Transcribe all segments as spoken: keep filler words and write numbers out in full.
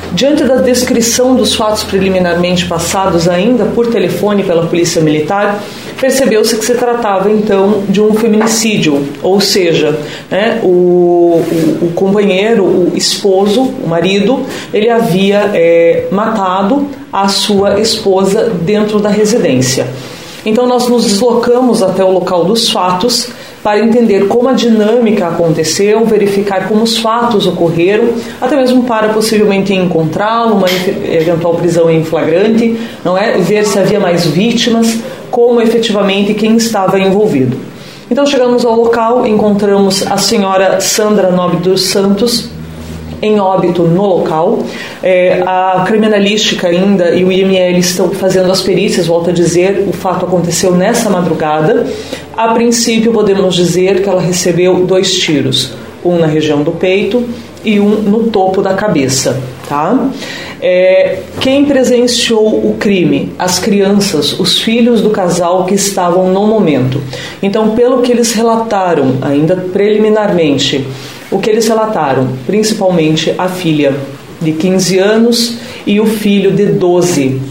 Diante da descrição dos fatos preliminarmente passados ainda por telefone pela Polícia Militar, percebeu-se que se tratava então de um feminicídio, ou seja, né, o, o, o companheiro, o esposo, o marido, ele havia é, matado a sua esposa dentro da residência. Então nós nos deslocamos até o local dos fatos para entender como a dinâmica aconteceu, verificar como os fatos ocorreram, até mesmo para possivelmente encontrá-lo, uma eventual prisão em flagrante, não é? Ver se havia mais vítimas, como efetivamente quem estava envolvido. Então chegamos ao local, encontramos a senhora Sandra Nobre dos Santos em óbito no local. É, a criminalística ainda e o I M L estão fazendo as perícias, volto a dizer, o fato aconteceu nessa madrugada. A princípio podemos dizer que ela recebeu dois tiros, um na região do peito e um no topo da cabeça, tá? É, quem presenciou o crime? As crianças, os filhos do casal que estavam no momento. Então, pelo que eles relataram, ainda preliminarmente, o que eles relataram, principalmente a filha de quinze anos e o filho de doze.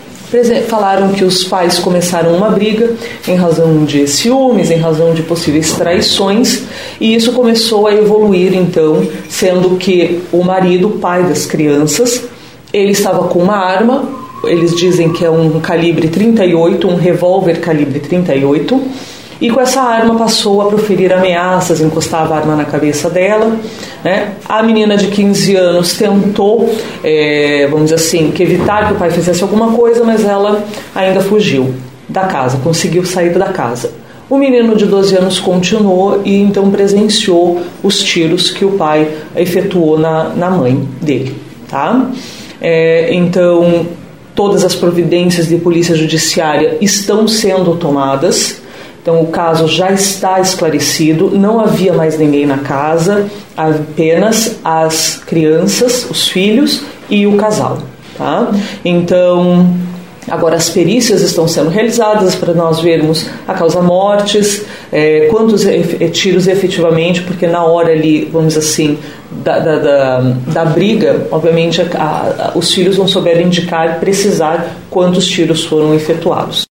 Falaram que os pais começaram uma briga em razão de ciúmes, em razão de possíveis traições, e isso começou a evoluir então, sendo que o marido, pai das crianças, ele estava com uma arma, eles dizem que é um calibre trinta e oito, um revólver calibre trinta e oito, e com essa arma passou a proferir ameaças, encostava a arma na cabeça dela, né? A menina de quinze anos tentou, é, vamos dizer assim, que evitar que o pai fizesse alguma coisa, mas ela ainda fugiu da casa, conseguiu sair da casa. O menino de doze anos continuou e então presenciou os tiros que o pai efetuou na, na mãe dele, tá? É, então, todas as providências de polícia judiciária estão sendo tomadas. Então o caso já está esclarecido, não havia mais ninguém na casa, apenas as crianças, os filhos e o casal, tá? Então, agora as perícias estão sendo realizadas para nós vermos a causa-mortes, é, quantos tiros efetivamente, porque na hora ali, vamos dizer assim, da, da, da, da briga, obviamente a, a, os filhos não souberam indicar, precisar quantos tiros foram efetuados.